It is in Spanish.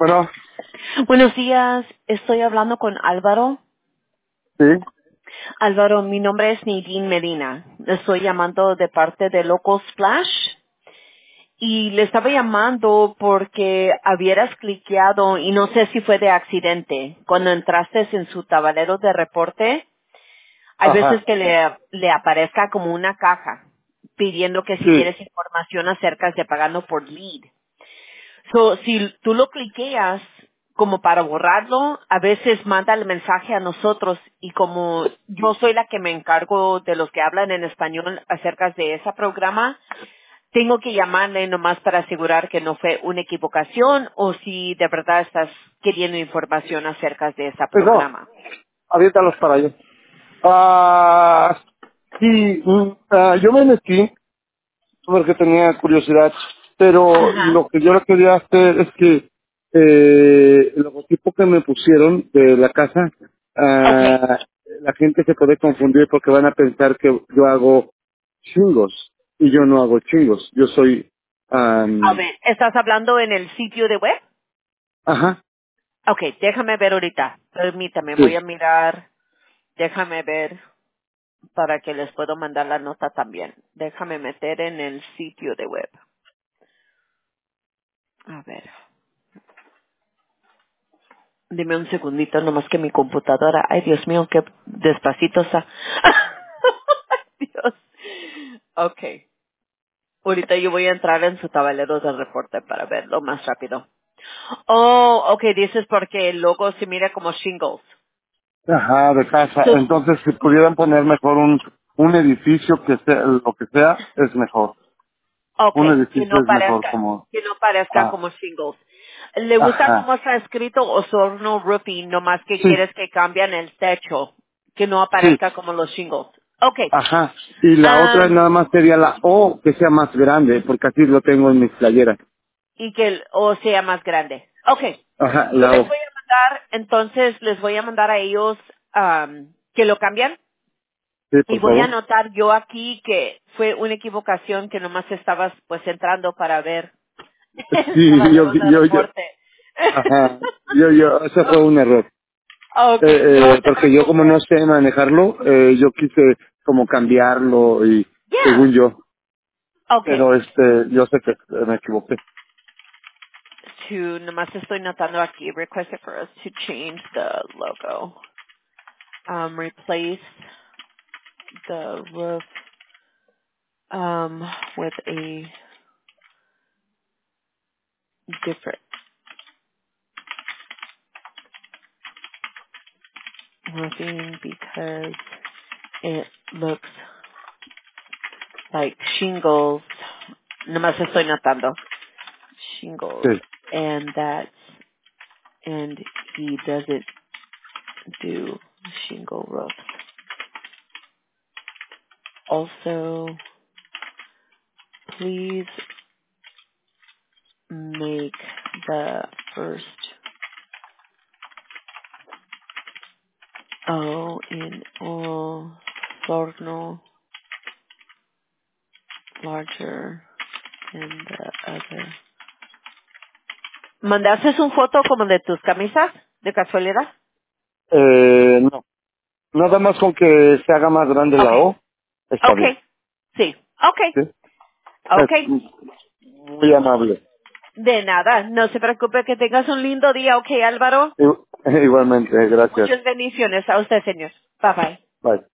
Bueno, Buenos días, estoy hablando con Álvaro. sí, Álvaro, mi nombre es Nadine Medina. Le estoy llamando de parte de Local Splash y le estaba llamando porque habieras cliqueado y no sé si fue de accidente. Cuando entraste en su tablero de reporte, hay veces ajá, que le aparezca como una caja pidiendo que si sí. quieres información acerca de pagando por lead. So, si tú lo cliqueas como para borrarlo, a veces manda el mensaje a nosotros y como yo soy la que me encargo de los que hablan en español acerca de ese programa, tengo que llamarle nomás para asegurar que no fue una equivocación o si de verdad estás queriendo información acerca de ese No, programa. aviéntalos para allá. Ah, sí, yo me metí porque tenía curiosidad, pero Ajá. lo que yo le quería hacer es que el logotipo que me pusieron de la casa, Okay. la gente se puede confundir porque van a pensar que yo hago chingos y yo no hago chingos. Yo soy, A ver, ¿estás hablando en el sitio de web? ajá, Okay, déjame ver ahorita. Permítame, voy sí. a mirar. Déjame ver. Para que les puedo mandar la nota también. Déjame meter en el sitio de web. A ver. Dime un segundito, nomás que mi computadora. Ay, Dios mío, qué despacito está. Dios. Okay. Ahorita yo voy a entrar en su tablero de reporte para verlo más rápido. Oh, okay, dices porque el logo se mira como shingles. Ajá, de casa. So, Entonces, si pudieran poner mejor un edificio que sea, lo que sea, es mejor. Un okay, edificio es mejor como, que no parezca ah, como shingles. ¿Le gusta ajá, cómo está escrito Osorno Roofing, nomás que sí, quieres que cambien el techo, que no sí, aparezca como los shingles? Okay. ajá. Y la otra Um, nada más sería la O, que sea más grande, porque así lo tengo en mis playeras. y que el O sea más grande. Okay. Ajá, Yo la les O. voy a mandar, entonces les voy a mandar a ellos que lo cambian. Sí, Y por voy a favor. anotar yo aquí que fue una equivocación que nomás estabas pues entrando para ver el Sí, tablero de yo, reporte. ajá, ese fue un error. Okay, no se Porque yo como preocupe. no sé manejarlo, yo quise como cambiarlo y según Yeah. yo. Okay. Pero yo sé que me equivoqué. To, nomás estoy notando aquí, requested for us to change the logo. Replace the roof, with a different roofing because it looks like shingles. Nomás estoy notando. Shingles. Sí. And and he doesn't do shingle roofs. Also, please make the first O in Osorno larger than the other. ¿Mandaste un foto como de tus camisas? ¿De casualidad? No. Nada más con que se haga más grande la Okay. O, está bien. Okay. Sí. Okay. ¿Sí? Es Okay. muy amable. De nada. No se preocupe, que tengas un lindo día. Okay, Álvaro. Igualmente, gracias. Muchas bendiciones a usted, señor. Bye bye. Bye.